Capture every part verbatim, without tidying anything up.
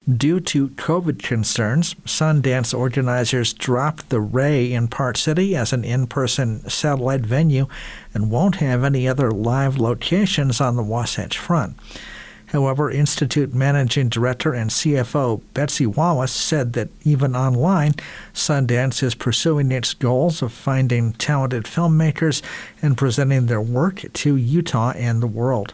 Due to COVID concerns, Sundance organizers dropped the Ray in Park City as an in-person satellite venue and won't have any other live locations on the Wasatch Front. However, Institute Managing Director and C F O Betsy Wallace said that even online, Sundance is pursuing its goals of finding talented filmmakers and presenting their work to Utah and the world.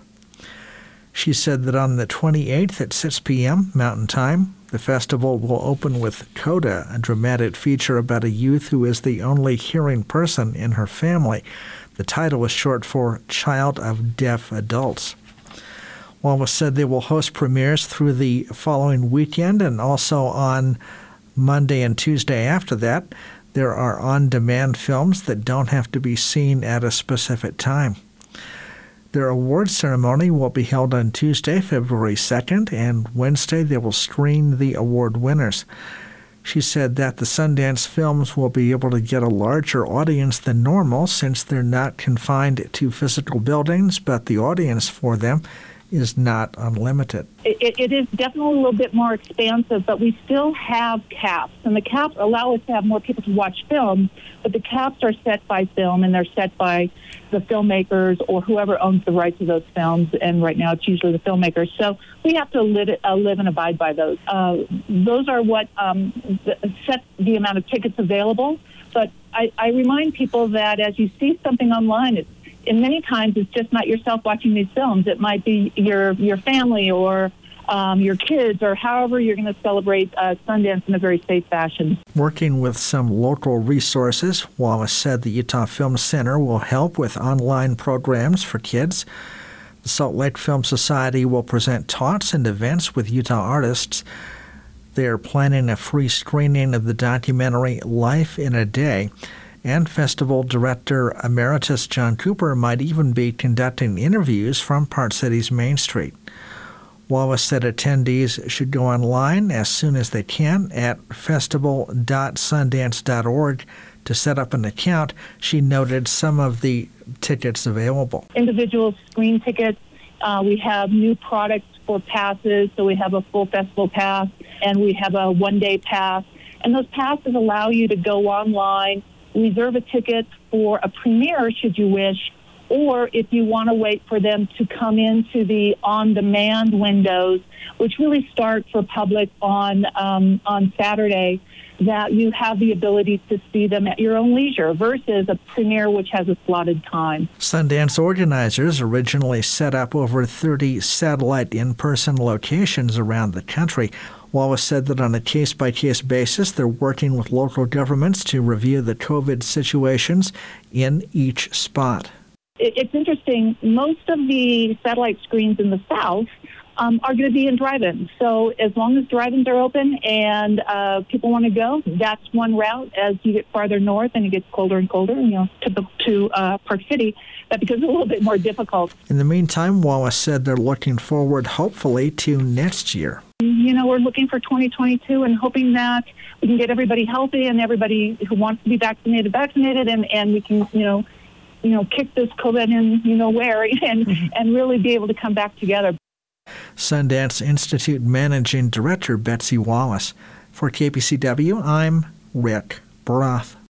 She said that on the twenty-eighth at six p.m. Mountain Time, the festival will open with Coda, a dramatic feature about a youth who is the only hearing person in her family. The title is short for Child of Deaf Adults. Wallace said they will host premieres through the following weekend and also on Monday and Tuesday after that. There are on-demand films that don't have to be seen at a specific time. Their awards ceremony will be held on Tuesday, February second, and Wednesday they will screen the award winners. She said that the Sundance films will be able to get a larger audience than normal since they're not confined to physical buildings, but the audience for them is not unlimited. It, it is definitely a little bit more expansive, but we still have caps, and the caps allow us to have more people to watch films, but the caps are set by film, and they're set by the filmmakers or whoever owns the rights to those films, and right now it's usually the filmmakers. So we have to live, uh, live and abide by those. Uh, those are what um, set the amount of tickets available, but I, I remind people that as you see something online, it's And many times it's just not yourself watching these films. It might be your your family or um, your kids or however you're going to celebrate uh, Sundance in a very safe fashion. Working with some local resources, Wallace said the Utah Film Center will help with online programs for kids. The Salt Lake Film Society will present talks and events with Utah artists. They are planning a free screening of the documentary Life in a Day. And Festival Director Emeritus John Cooper might even be conducting interviews from Park City's Main Street. Wallace said attendees should go online as soon as they can at festival dot sundance dot org to set up an account. She noted some of the tickets available. Individual screen tickets. Uh, we have new products for passes, so we have a full festival pass, and we have a one-day pass. And those passes allow you to go online, reserve a ticket for a premiere should you wish, or if you want to wait for them to come into the on-demand windows, which really start for public on um, on Saturday, that you have the ability to see them at your own leisure versus a premiere which has a slotted time. Sundance organizers originally set up over thirty satellite in-person locations around the country. Wallace said that on a case-by-case basis, they're working with local governments to review the COVID situations in each spot. It's interesting. Most of the satellite screens in the South um, are going to be in drive-ins. So as long as drive-ins are open and uh, people want to go, that's one route. As you get farther north and it gets colder and colder, you know, to, the, to uh, Park City, that becomes a little bit more difficult. In the meantime, Wallace said they're looking forward, hopefully, to next year. You know, we're looking for twenty twenty-two and hoping that we can get everybody healthy and everybody who wants to be vaccinated, vaccinated, and, and we can, you know, you know, kick this COVID in, you know, where, and, mm-hmm. and really be able to come back together. Sundance Institute Managing Director Betsy Wallace. For K P C W, I'm Rick Broth.